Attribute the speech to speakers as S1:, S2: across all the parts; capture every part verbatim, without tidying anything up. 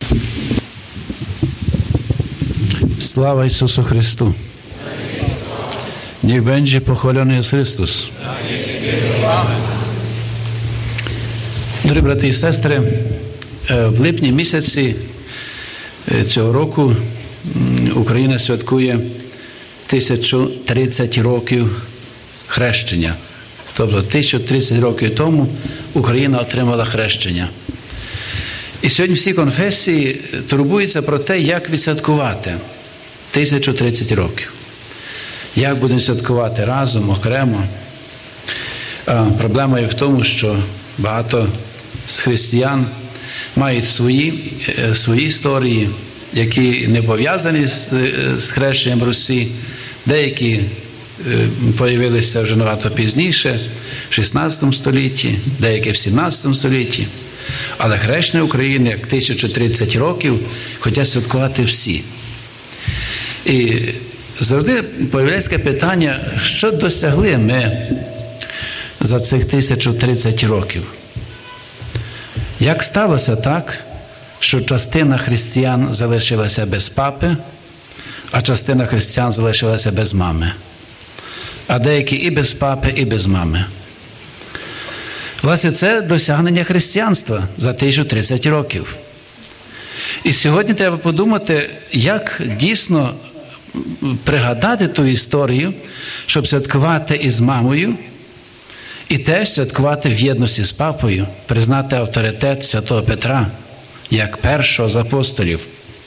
S1: Слава Ісусу Христу! Niech będzie pochwalony jest Chrystus. Дорогі брати і сестри, в липні місяці цього року Україна святкує тисячу тридцять років хрещення. Тобто тисячу тридцять років тому Україна отримала хрещення. І сьогодні всі конфесії турбуються про те, як відсвяткувати тисячу тридцять років. Як будемо святкувати разом, окремо. А проблема є в тому, що багато з християн мають свої, свої історії, які не пов'язані з, з хрещенням Русі. Деякі появилися вже набагато пізніше, в шістнадцятому столітті, деякі в сімнадцятому столітті. Але хрещення України, як тисячу тридцять років, хочуть святкувати всі. І завжди появляється питання, що досягли ми за цих тисячу тридцять років. Як сталося так, що частина християн залишилася без папи, а частина християн залишилася без мами? А деякі і без папи, і без мами. Власне, це досягнення християнства за тисячу тридцять років. І сьогодні треба подумати, як дійсно пригадати ту історію, щоб святкувати із мамою, і теж святкувати в єдності з папою, признати авторитет святого Петра, як першого з апостолів.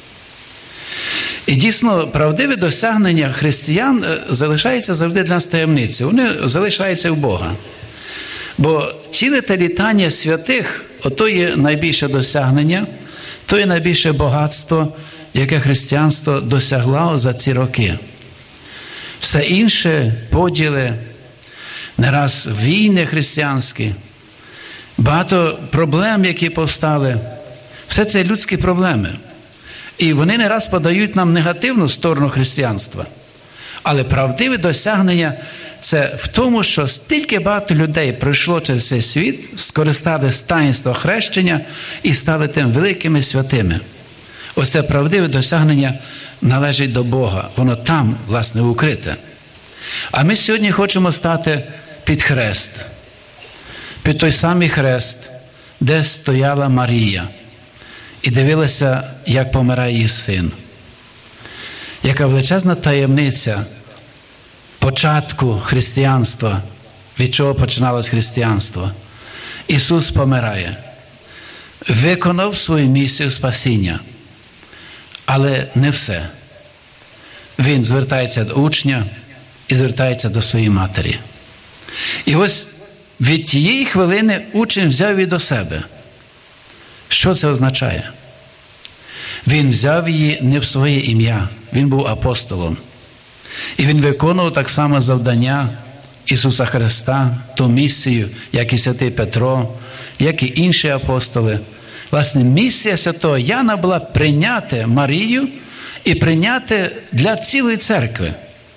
S1: І дійсно, правдиве досягнення християн залишається завжди для нас таємницею. Вони залишаються в Бога. Бо ціле те літання святих, ото є найбільше досягнення, то є найбільше багатство, яке християнство досягло за ці роки. Все інше, поділи, не раз війни християнські, багато проблем, які повстали, все це людські проблеми. І вони не раз подають нам негативну сторону християнства. Але правдиве досягнення – це в тому, що стільки багато людей пройшло через цей світ, скористали таїнства хрещення і стали тим великими святими. Ось це правдиве досягнення належить до Бога. Воно там, власне, укрите. А ми сьогодні хочемо стати під хрест. Під той самий хрест, де стояла Марія і дивилася, як помирає її син. Яка величезна таємниця початку християнства, від чого починалось християнство. Ісус помирає. Виконав свою місію спасіння. Але не все. Він звертається до учня і звертається до своєї матері. І ось від тієї хвилини учень взяв її до себе. Що це означає? Він взяв її не в своє ім'я. Він був апостолом. І він виконував так само завдання Ісуса Христа, ту місію, як і святий Петро, як і інші апостоли. Власне, місія святого Яна була прийняти Марію і прийняти для цілої церкви.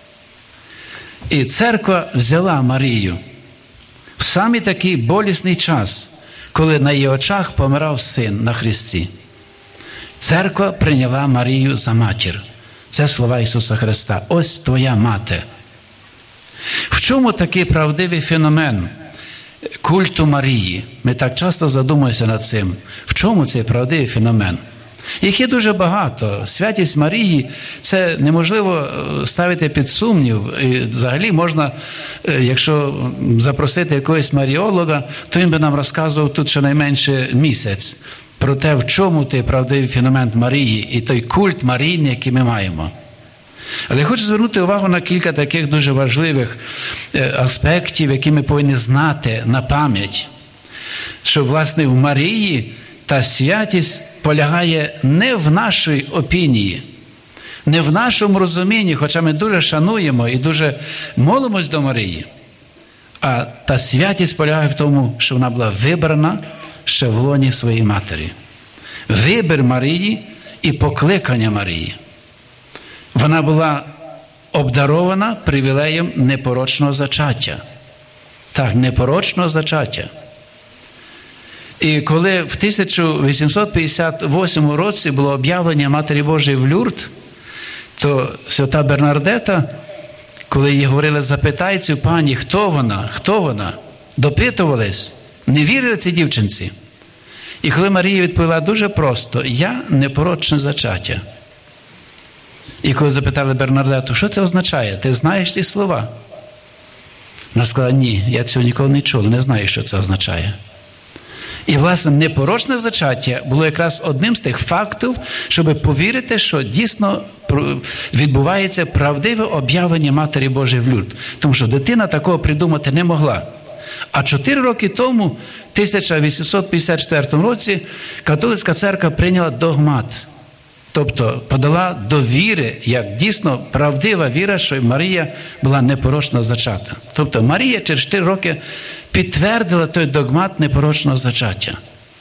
S1: І церква взяла Марію в самий такий болісний час, коли на її очах помирав син на хресті. Церква прийняла Марію за матір. Це слова Ісуса Христа. Ось твоя мати. В чому такий правдивий феномен культу Марії? Ми так часто задумуємося над цим. В чому цей правдивий феномен? Їх є дуже багато. Святість Марії – це неможливо ставити під сумнів. І взагалі можна, якщо запросити якогось маріолога, то він би нам розказував тут щонайменше місяць про те, в чому той правдивий феномен Марії і той культ Марійний, який ми маємо. Але я хочу звернути увагу на кілька таких дуже важливих аспектів, які ми повинні знати на пам'ять. Що, власне, в Марії та святість полягає не в нашій опінії, не в нашому розумінні, хоча ми дуже шануємо і дуже молимось до Марії. А та святість полягає в тому, що вона була вибрана ще в лоні своєї матері. Вибір Марії і покликання Марії. Вона була обдарована привілеєм непорочного зачаття. Так, непорочного зачаття. І коли в тисяча вісімсот п'ятдесят восьмому році було об'явлення Матері Божої в Люрд, то свята Бернардета, коли їй говорили, запитай цю пані, хто вона, хто вона, допитувались, не вірили цій дівчинці. І коли Марія відповіла дуже просто, я непорочне зачаття. І коли запитали Бернардету, що це означає? Ти знаєш ці слова? Вона сказала, ні, я цього ніколи не чула, не знаю, що це означає. І, власне, непорочне зачаття було якраз одним з тих фактів, щоб повірити, що дійсно відбувається правдиве об'явлення Матері Божої в Люрд. Тому що дитина такого придумати не могла. А чотири роки тому, в тисяча вісімсот п'ятдесят четвертому році, католицька церква прийняла догмат. Тобто подала до віри, як дійсно правдива віра, що Марія була непорочно зачата. Тобто Марія через чотири роки підтвердила той догмат непорочного зачаття.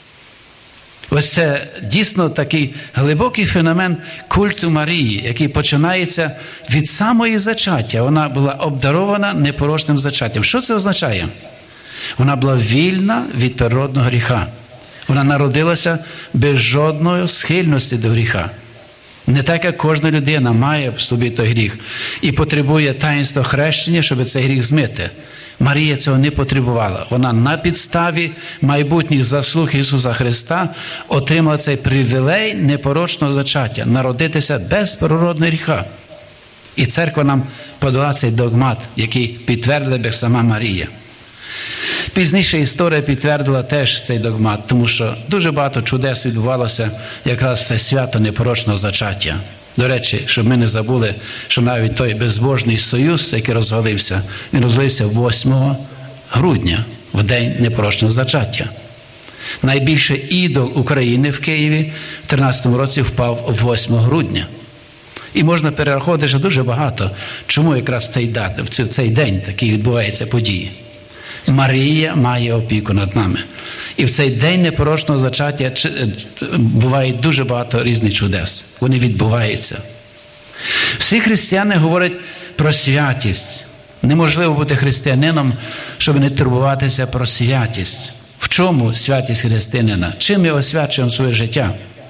S1: Ось це дійсно такий глибокий феномен культу Марії, який починається від самої зачаття. Вона була обдарована непорочним зачаттям. Що це означає? Вона була вільна від природного гріха. Вона народилася без жодної схильності до гріха. Не так, як кожна людина має в собі той гріх і потребує таїнства хрещення, щоб цей гріх змити. Марія цього не потребувала. Вона на підставі майбутніх заслуг Ісуса Христа отримала цей привілей непорочного зачаття – народитися без природного гріха. І церква нам подала цей догмат, який підтвердила б сама Марія. Пізніше історія підтвердила теж цей догмат, тому що дуже багато чудес відбувалося якраз це свято непорочного зачаття. До речі, щоб ми не забули, що навіть той безбожний союз, який розвалився, він розвалився восьмого грудня, в день непорочного зачаття. Найбільший ідол України в Києві в тринадцятому році впав восьмого грудня. І можна перераховувати ще дуже багато, чому якраз цей, дат, в цей день такі відбуваються події. Марія має опіку над нами. І в цей день непорочного зачаття буває дуже багато різних чудес. Вони відбуваються. Всі християни говорять про святість. Неможливо бути християнином, щоб не турбуватися про святість. В чому святість християнина? Чим ми освячуємо своє життя?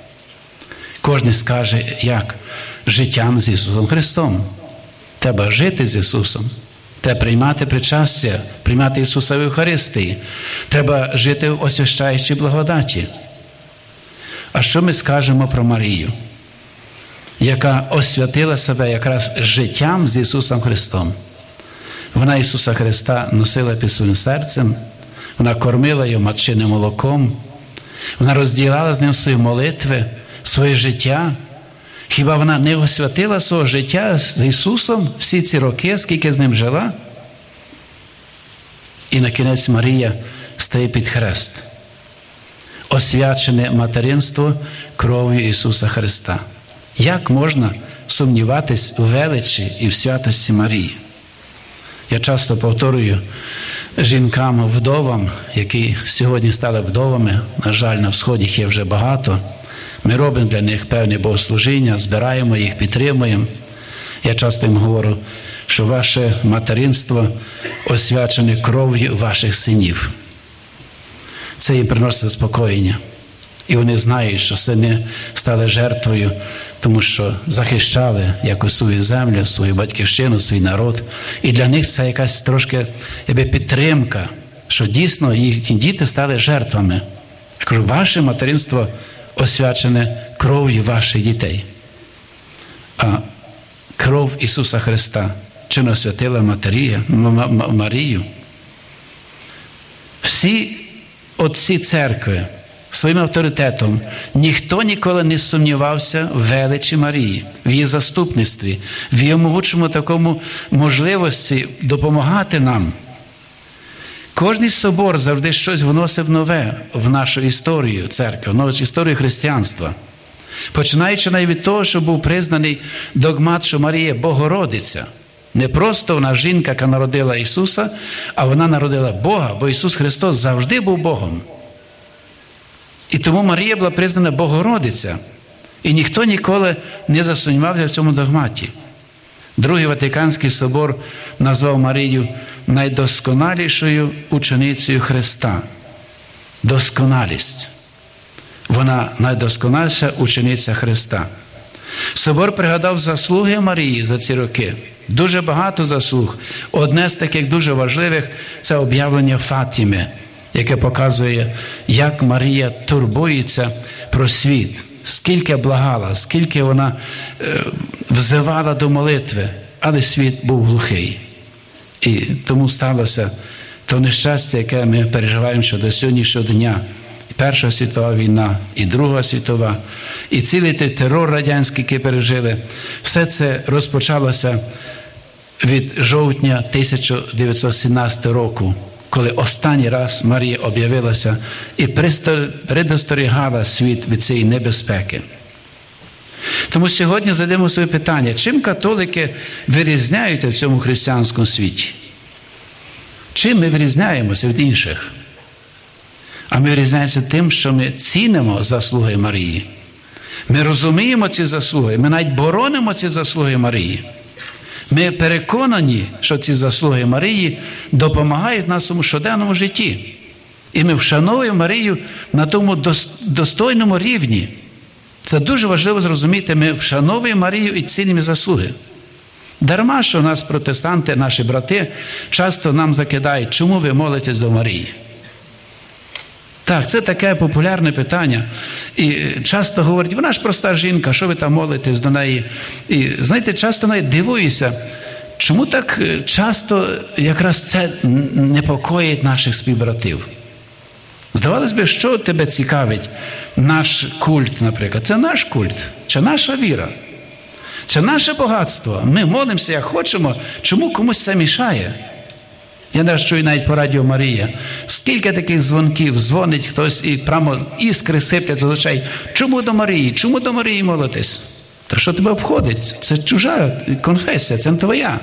S1: Кожен скаже, як? Життям з Ісусом Христом. Треба жити з Ісусом. Треба приймати причастя, приймати Ісуса в Євхаристії. Треба жити в освящаючій благодаті. А що ми скажемо про Марію, яка освятила себе якраз життям з Ісусом Христом? Вона Ісуса Христа носила під своїм серцем, вона кормила його матчиним молоком, вона розділяла з ним свої молитви, своє життя. Хіба вона не освятила свого життя з Ісусом всі ці роки, скільки з ним жила? І на кінець Марія стає під хрест. Освячене материнство кров'ю Ісуса Христа. Як можна сумніватись у величі і в святості Марії? Я часто повторюю жінкам, вдовам, які сьогодні стали вдовами, на жаль, на Сході їх є вже багато. Ми робимо для них певне богослужіння, збираємо їх, підтримуємо. Я часто їм говорю, що ваше материнство освячене кров'ю ваших синів. Це їм приносить заспокоєння. І вони знають, що сини стали жертвою, тому що захищали якось свою землю, свою батьківщину, свій народ. І для них це якась трошки якби, підтримка, що дійсно їхні діти стали жертвами. Я кажу, ваше материнство освячене кров'ю ваших дітей. А кров Ісуса Христа чи не освятила Матерія, Марію? Всі отці церкви своїм авторитетом ніхто ніколи не сумнівався в величі Марії, в її заступництві, в її могучому такому можливості допомагати нам. Кожний собор завжди щось вносив нове в нашу історію церкви, в історію християнства. Починаючи навіть від того, що був признаний догмат, що Марія Богородиця. Не просто вона жінка, яка народила Ісуса, а вона народила Бога, бо Ісус Христос завжди був Богом. І тому Марія була признана Богородиця. І ніхто ніколи не засумнівався в цьому догматі. Другий Ватиканський собор назвав Марію найдосконалішою ученицею Христа. досконалість. Вона найдосконаліша учениця Христа. Собор пригадав заслуги Марії за ці роки. Дуже багато заслуг. Одне з таких дуже важливих – це об'явлення Фатіми, яке показує, як Марія турбується про світ, скільки благала, скільки вона е, взивала до молитви, але світ був глухий. І тому сталося то нещастя, яке ми переживаємо щодо сьогоднішнього дня. Перша світова війна, і Друга світова, і цілий той терор радянський, який пережили. Все це розпочалося від жовтня тисяча дев'ятсот сімнадцятого року, коли останній раз Марія об'явилася і предостерігала світ від цієї небезпеки. Тому сьогодні задаємо собі питання, чим католики вирізняються в цьому християнському світі? Чим ми вирізняємося від інших? А ми вирізняємося тим, що ми цінимо заслуги Марії. Ми розуміємо ці заслуги, ми навіть боронимо ці заслуги Марії. Ми переконані, що ці заслуги Марії допомагають нашому щоденному житті. І ми вшановуємо Марію на тому достойному рівні. Це дуже важливо зрозуміти, ми вшановуємо Марію і цінимо заслуги. Дарма, що нас протестанти, наші брати, часто нам закидають, чому ви молитесь до Марії? Так, це таке популярне питання. І часто говорять, вона ж проста жінка, що ви там молитесь до неї? І, знаєте, часто навіть дивуюся, чому так часто якраз це непокоїть наших співбратів? Здавалось би, що тебе цікавить? Наш культ, наприклад. Це наш культ, чи наша віра, це наше багатство. Ми молимося, як хочемо, чому комусь це мішає? Я не чую навіть по радіо Марія. Скільки таких дзвонків, дзвонить хтось і прямо іскри сипляться з очей. Чому до Марії? Чому до Марії молитись? Та що тебе обходить? Це чужа конфесія, це не твоя.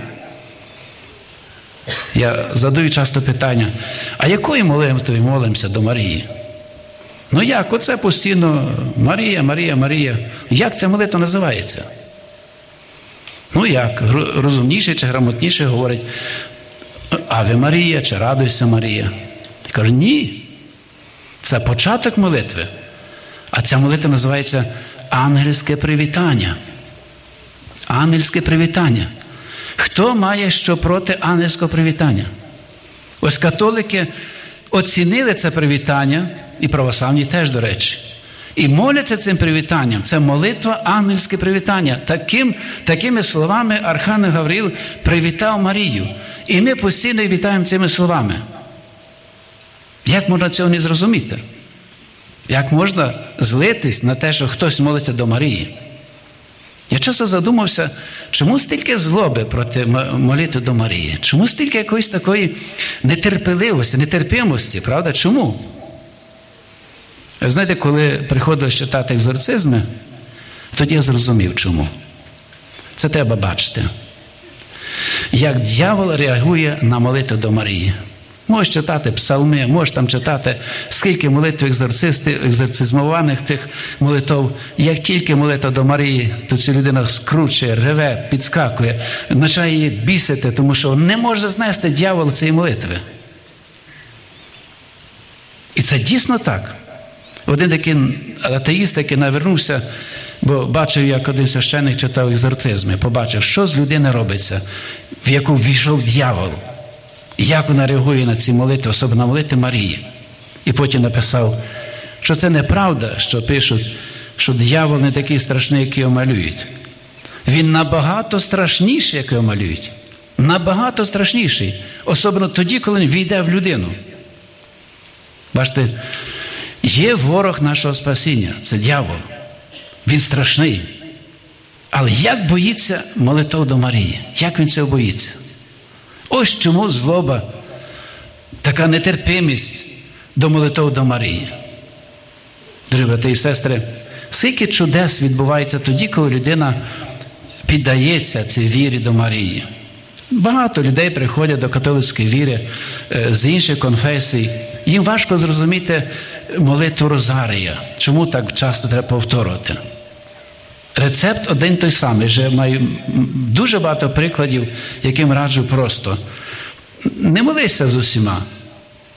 S1: Я задаю часто питання, а якою молитвою молимося до Марії? Ну як? Оце постійно Марія, Марія, Марія. Як ця молитва називається? Ну як? Розумніше чи грамотніше говорить Аве Марія чи Радуйся Марія. Я кажу, ні. Це початок молитви. А ця молитва називається ангельське привітання. Ангельське привітання. Хто має що проти ангельського привітання? Ось католики оцінили це привітання, і православні теж, до речі. І моляться цим привітанням. Це молитва ангельське привітання. Таким, такими словами Архангел Гавриїл привітав Марію. І ми постійно вітаємо цими словами. Як можна цього не зрозуміти? Як можна злитись на те, що хтось молиться до Марії? Я часто задумався, чому стільки злоби проти молитви до Марії? Чому стільки якоїсь такої нетерпеливості, нетерпимості, правда? Чому? Ви знаєте, коли приходилось читати екзорцизми, тоді я зрозумів, чому. Це треба бачити. Як дьявол реагує на молитву до Марії. Можеш читати псалми, можеш там читати, скільки молитв екзорцистів, екзорцизмованих цих молитв. Як тільки молитва до Марії, то ця людина скручує, реве, підскакує, починає її бісити, тому що не може знести дьявол цієї молитви. І це дійсно так. Один такий атеїст, який навернувся, бо бачив, як один священник читав екзорцизми, побачив, що з людини робиться, в яку ввійшов дьявол. Як вона реагує на ці молитви, особливо на молитви Марії. І потім написав, що це неправда, що пишуть, що диявол не такий страшний, як його малюють. Він набагато страшніший, як його малюють. Набагато страшніший. Особливо тоді, коли він війде в людину. Бачите, є ворог нашого спасіння, це диявол. Він страшний. Але як боїться молитов до Марії? Як він цього боїться? Ось чому злоба, така нетерпимість до молитов до Марії. Дорогі брати і сестри, скільки чудес відбувається тоді, коли людина піддається цій вірі до Марії. Багато людей приходять до католицької віри з інших конфесій. Їм важко зрозуміти молитву Розарія. Чому так часто треба повторювати? Рецепт один той самий. Вже маю дуже багато прикладів, яким раджу просто. Не молися з усіма.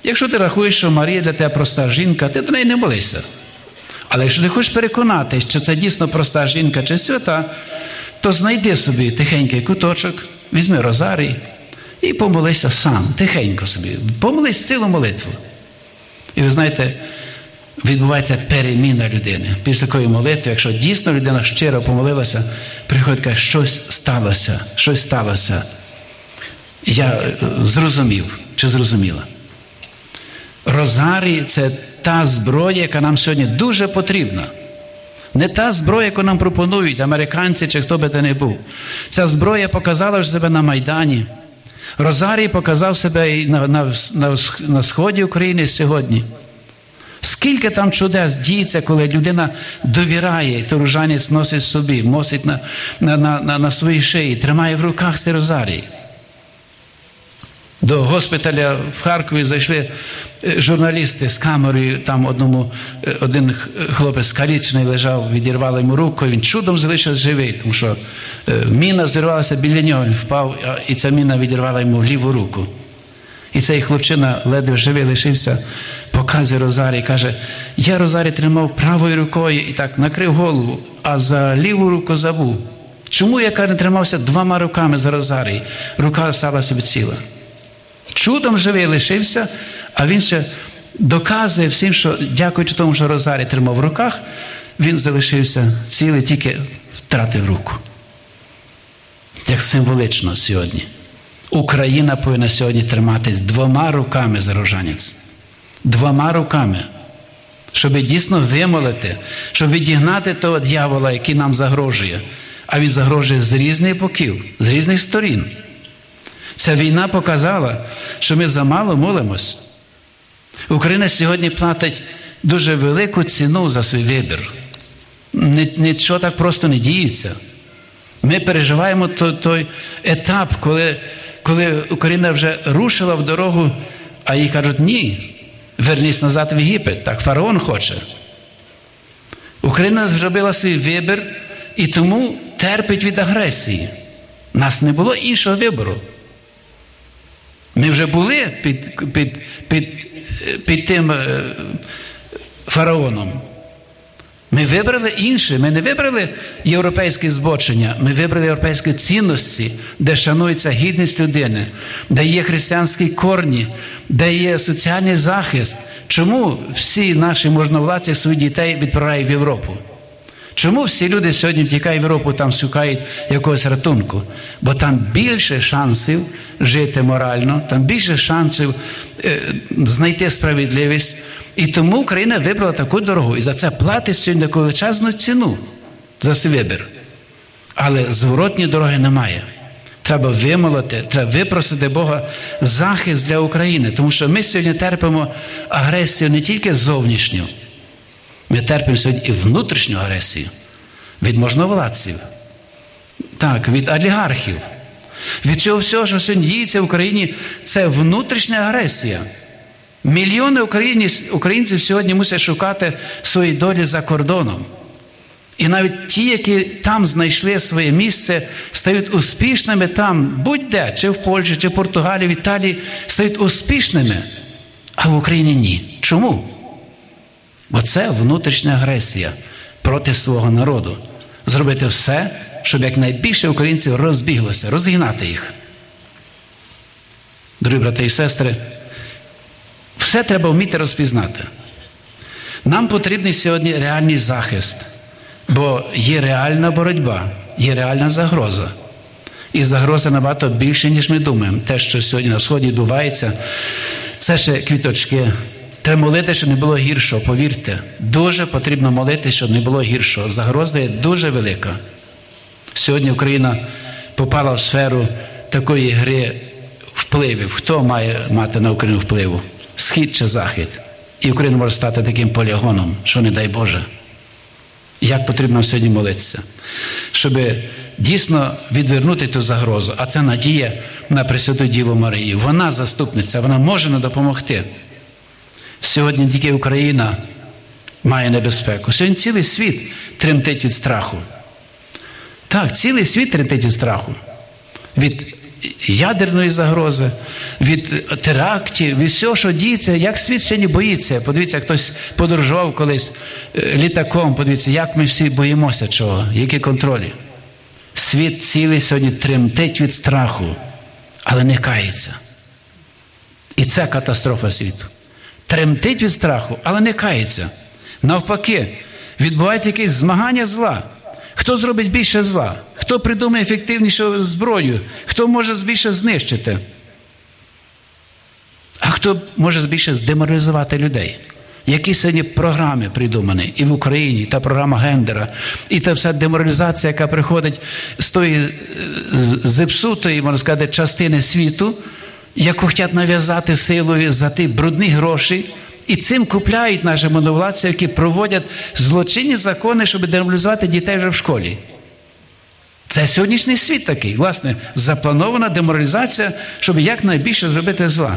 S1: Якщо ти рахуєш, що Марія для тебе проста жінка, ти до неї не молися. Але якщо ти хочеш переконати, що це дійсно проста жінка чи свята, то знайди собі тихенький куточок, візьми розарій і помолися сам, тихенько собі. Помолись цілу молитву. І ви знаєте, відбувається переміна людини. Після такої молитви, якщо дійсно людина щиро помолилася, приходить, каже, щось сталося, щось сталося. Я зрозумів, чи зрозуміла. Розарій – це та зброя, яка нам сьогодні дуже потрібна. Не та зброя, яку нам пропонують американці чи хто би то не був. Ця зброя показала вже себе на Майдані. Розарій показав себе і на, на, на, на сході України сьогодні. Скільки там чудес діється, коли людина довіряє, і то ружанець носить собі, носить на, на, на, на своїй шиї, тримає в руках цей розарій. До госпіталя в Харкові зайшли журналісти з камерою, там одному, один хлопець скалічений лежав, відірвали йому руку, він чудом залишився живий, тому що міна зірвалася біля нього, він впав, і ця міна відірвала йому ліву руку. І цей хлопчина ледве живий лишився, показує розарій, каже, я розарій тримав правою рукою і так накрив голову, а за ліву руку забув. Чому я, каже, не тримався двома руками за розарій? Рука стала собі ціла. Чудом живий лишився, а він ще доказує всім, що дякуючи тому, що розарій тримав в руках, він залишився цілий, тільки втратив руку. Як символічно сьогодні. Україна повинна сьогодні триматись двома руками за ружанець. Двома руками. Щоб дійсно вимолити, щоб відігнати того дьявола, який нам загрожує. А він загрожує з різних боків, з різних сторін. Ця війна показала, що ми замало молимось. Україна сьогодні платить дуже велику ціну за свій вибір. Нічого так просто не діється. Ми переживаємо той, той етап, коли, коли Україна вже рушила в дорогу, а їй кажуть, ні, вернись назад в Єгипет, так фараон хоче. Україна зробила свій вибір і тому терпить від агресії. У нас не було іншого вибору. Ми вже були під, під, під, під тим е, фараоном. Ми вибрали інше. Ми не вибрали європейське збочення. Ми вибрали європейські цінності, де шанується гідність людини, де є християнські корні, де є соціальний захист. Чому всі наші можновладці своїх дітей відправляють в Європу? Чому всі люди сьогодні втікають в Європу, там шукають якогось ратунку? Бо там більше шансів жити морально, там більше шансів е, знайти справедливість. І тому Україна вибрала таку дорогу. І за це платить сьогодні таку величезну ціну за свій вибір. Але зворотньої дороги немає. Треба вимолити, треба випросити Бога захист для України. Тому що ми сьогодні терпимо агресію не тільки зовнішню. Ми терпимо сьогодні і внутрішню агресію від можновладців, так, від олігархів. Від цього всього, що сьогодні діється в Україні, це внутрішня агресія. Мільйони українців сьогодні мусять шукати свої долі за кордоном. І навіть ті, які там знайшли своє місце, стають успішними там, будь-де, чи в Польщі, чи в Португалії, в Італії, стають успішними, а в Україні ні. Чому? Бо це внутрішня агресія проти свого народу. Зробити все, щоб якнайбільше українців розбіглося, розігнати їх. Дорогі брати і сестри, все треба вміти розпізнати. Нам потрібний сьогодні реальний захист, бо є реальна боротьба, є реальна загроза. І загроза набагато більше, ніж ми думаємо. Те, що сьогодні на Сході відбувається, це ще квіточки. Треба молити, щоб не було гіршого, повірте. Дуже потрібно молити, щоб не було гіршого. Загроза є дуже велика. Сьогодні Україна попала в сферу такої гри впливів. Хто має мати на Україну впливу? Схід чи захід? І Україна може стати таким полігоном, що не дай Боже. Як потрібно сьогодні молитися? Щоб дійсно відвернути ту загрозу. А це надія на Пресвяту Діву Марію. Вона заступниця, вона може нам допомогти. Сьогодні тільки Україна має небезпеку. Сьогодні цілий світ тремтить від страху. Так, цілий світ тремтить від страху. Від ядерної загрози, від терактів, від всього, що діється, як світ сьогодні боїться. Подивіться, хтось подорожував колись літаком, подивіться, як ми всі боїмося чого, які контролі. Світ цілий сьогодні тремтить від страху, але не кається. І це катастрофа світу. Тремтить від страху, але не кається. Навпаки, відбувається якесь змагання зла. Хто зробить більше зла? Хто придумає ефективнішу зброю? Хто може більше знищити? А хто може більше здеморалізувати людей? Які сьогодні програми придумані і в Україні, та програма Гендера, і та вся деморалізація, яка приходить з тої зіпсутої, можна сказати, частини світу, яку хочуть нав'язати силою за ті брудні гроші, і цим купляють наші можновладці, які проводять злочинні закони, щоб деморалізувати дітей вже в школі. Це сьогоднішній світ такий. Власне, запланована деморалізація, щоб якнайбільше зробити зла.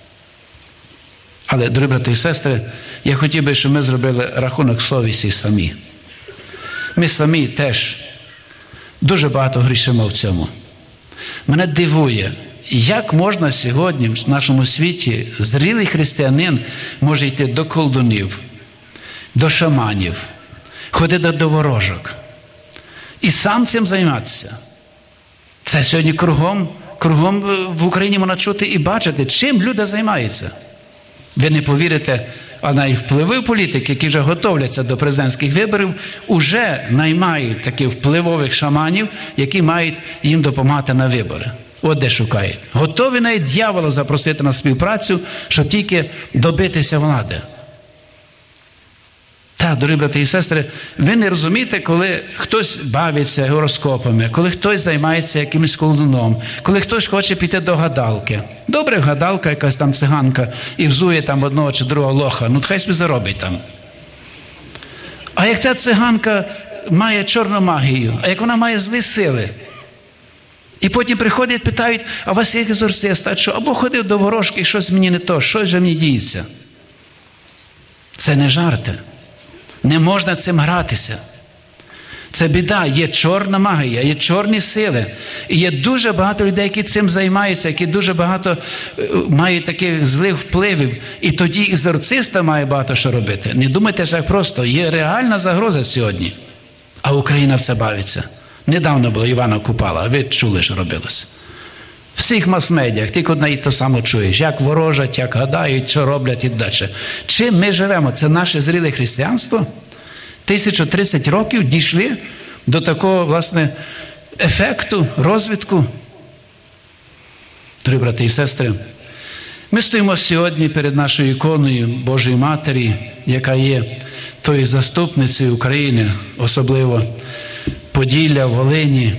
S1: Але, дорогі брати і сестри, я хотів би, щоб ми зробили рахунок совісті самі. Ми самі теж дуже багато грішимо в цьому. Мене дивує, як можна сьогодні в нашому світі зрілий християнин може йти до колдунів, до шаманів, ходити до ворожок і сам цим займатися. Це сьогодні кругом, кругом в Україні можна чути і бачити, чим люди займаються. Ви не повірите, а навіть впливи політики, які вже готовляться до президентських виборів, уже наймають таких впливових шаманів, які мають їм допомагати на вибори. От де шукають. Готові навіть дьявола запросити на співпрацю, щоб тільки добитися влади. Так, дорогі брати і сестри, ви не розумієте, коли хтось бавиться гороскопами, коли хтось займається якимось колдуном, коли хтось хоче піти до гадалки. Добре, гадалка, якась там циганка, і взує там одного чи другого лоха, ну хай собі заробить там. А як ця циганка має чорну магію, а як вона має злі сили, і потім приходять, питають, а у вас є екзорцист, а що? Або ходив до ворожки, щось мені не то, щось же мені діється. Це не жарти. Не можна цим гратися. Це біда. Є чорна магія, є чорні сили. І є дуже багато людей, які цим займаються, які дуже багато мають таких злих впливів. І тоді екзорциста має багато що робити. Не думайте, що так просто. Є реальна загроза сьогодні. А Україна все бавиться. Недавно було Івана Купала, ви чули, що робилося. В всіх мас-медіях, тільки одна і то саме чуєш, як ворожать, як гадають, що роблять і далі. Чим ми живемо? Це наше зріле християнство? тисяча тридцять років дійшли до такого, власне, ефекту, розвитку. Дорогі брати і сестри, ми стоїмо сьогодні перед нашою іконою Божої Матері, яка є тою заступницею України, особливо Поділля, Волині,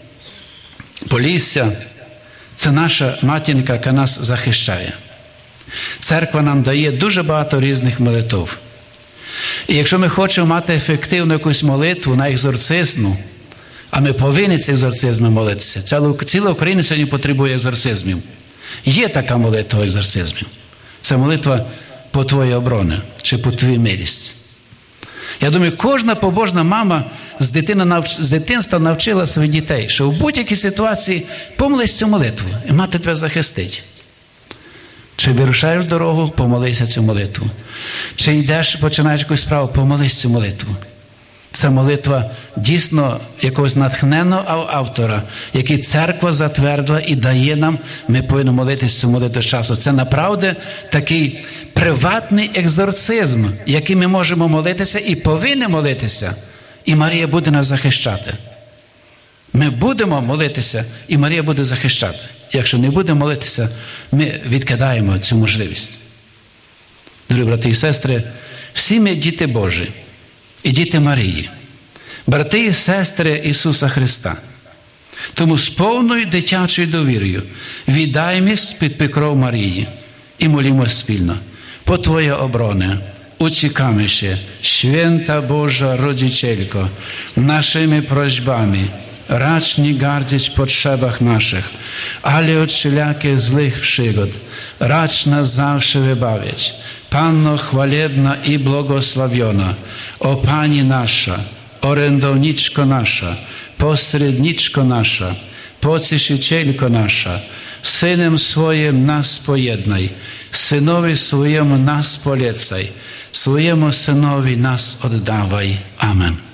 S1: Полісся. Це наша матінка, яка нас захищає. Церква нам дає дуже багато різних молитв. І якщо ми хочемо мати ефективну якусь молитву на екзорцизму, а ми повинні ці екзорцизми молитися, ціла Україна сьогодні потребує екзорцизмів. Є така молитва екзорцизмів. Це молитва по твоїй обороні, чи по твоїй милість. Я думаю, кожна побожна мама з, дитина, з дитинства навчила своїх дітей, що в будь-якій ситуації помолись цю молитву, і мати тебе захистить. Чи вирушаєш дорогу, помолися цю молитву. Чи йдеш, починаєш якусь справу, помолись цю молитву. Це молитва дійсно якогось натхненного автора, який церква затвердила і дає нам, ми повинні молитись цю молитву часу. Це направді такий приватний екзорцизм, який ми можемо молитися і повинні молитися, і Марія буде нас захищати. Ми будемо молитися, і Марія буде захищати. Якщо не будемо молитися, ми відкидаємо цю можливість. Дорогі брати і сестри, всі ми діти Божі і діти Марії, брати і сестри Ісуса Христа. Тому з повною дитячою довірою віддаємось під покров Марії і молімось спільно. По Твоє оборони, uciekamy się, święta Boża Rodzicielko, naszymi prośbami, racz nie gardzić w potrzebach naszych, ale od wszelakie złych przygód, racz nas zawsze wybawiać. Panno chwalebna i błogosławiona, o Pani nasza, orędowniczko nasza, pośredniczko nasza, Pocieszycielko nasza, Synem swoim nas pojednaj, Synowi swojemu nas polecaj, swojemu Synowi nas oddawaj. Amen.